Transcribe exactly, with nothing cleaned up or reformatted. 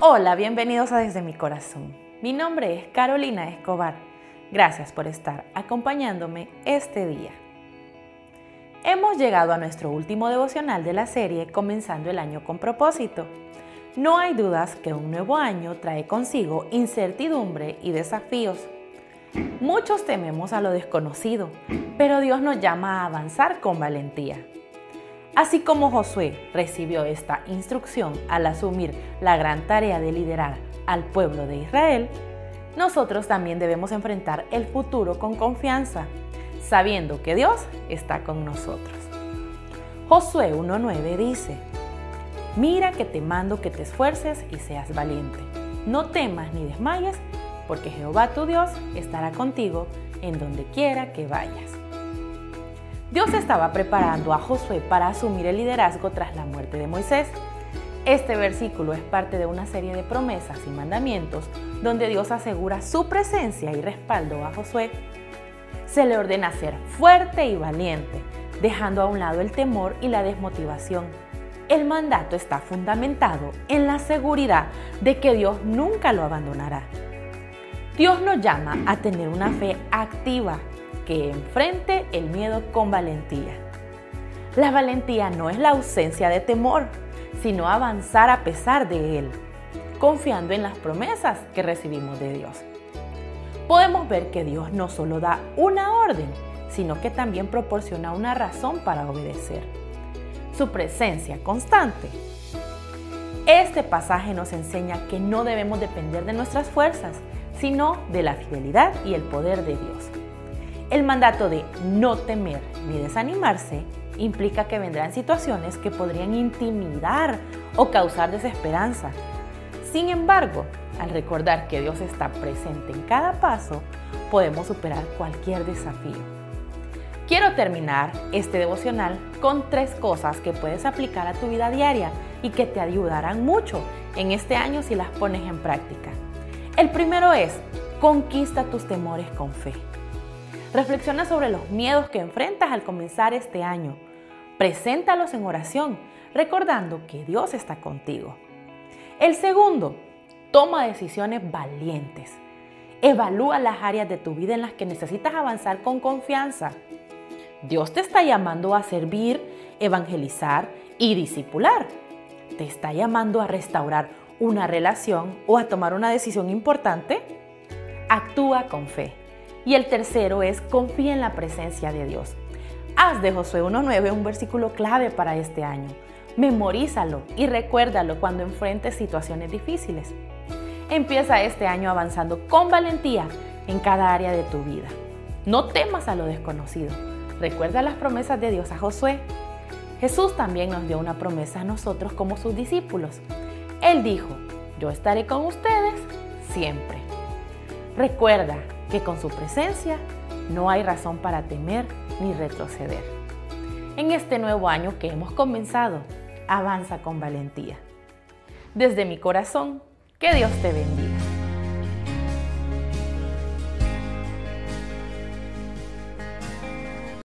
Hola, bienvenidos a Desde mi Corazón. Mi nombre es Carolina Escobar. Gracias por estar acompañándome este día. Hemos llegado a nuestro último devocional de la serie Comenzando el año con propósito. No hay dudas que un nuevo año trae consigo incertidumbre y desafíos. Muchos tememos a lo desconocido, pero Dios nos llama a avanzar con valentía. Así como Josué recibió esta instrucción al asumir la gran tarea de liderar al pueblo de Israel, nosotros también debemos enfrentar el futuro con confianza, sabiendo que Dios está con nosotros. Josué uno nueve dice: Mira que te mando que te esfuerces y seas valiente. No temas ni desmayes, porque Jehová tu Dios estará contigo en donde quiera que vayas. Dios estaba preparando a Josué para asumir el liderazgo tras la muerte de Moisés. Este versículo es parte de una serie de promesas y mandamientos donde Dios asegura su presencia y respaldo a Josué. Se le ordena ser fuerte y valiente, dejando a un lado el temor y la desmotivación. El mandato está fundamentado en la seguridad de que Dios nunca lo abandonará. Dios nos llama a tener una fe activa que enfrente el miedo con valentía. La valentía no es la ausencia de temor, sino avanzar a pesar de él, confiando en las promesas que recibimos de Dios. Podemos ver que Dios no solo da una orden, sino que también proporciona una razón para obedecer: su presencia constante. Este pasaje nos enseña que no debemos depender de nuestras fuerzas, sino de la fidelidad y el poder de Dios. El mandato de no temer ni desanimarse implica que vendrán situaciones que podrían intimidar o causar desesperanza. Sin embargo, al recordar que Dios está presente en cada paso, podemos superar cualquier desafío. Quiero terminar este devocional con tres cosas que puedes aplicar a tu vida diaria y que te ayudarán mucho en este año si las pones en práctica. El primero es: conquista tus temores con fe. Reflexiona sobre los miedos que enfrentas al comenzar este año. Preséntalos en oración, recordando que Dios está contigo. El segundo, toma decisiones valientes. Evalúa las áreas de tu vida en las que necesitas avanzar con confianza. Dios te está llamando a servir, evangelizar y discipular. ¿Te está llamando a restaurar una relación o a tomar una decisión importante? Actúa con fe. Y el tercero es: confía en la presencia de Dios. Haz de Josué uno nueve un versículo clave para este año. Memorízalo y recuérdalo cuando enfrentes situaciones difíciles. Empieza este año avanzando con valentía en cada área de tu vida. No temas a lo desconocido. Recuerda las promesas de Dios a Josué. Jesús también nos dio una promesa a nosotros como sus discípulos. Él dijo: yo estaré con ustedes siempre. Recuerda que con su presencia no hay razón para temer ni retroceder. En este nuevo año que hemos comenzado, avanza con valentía. Desde mi corazón, que Dios te bendiga.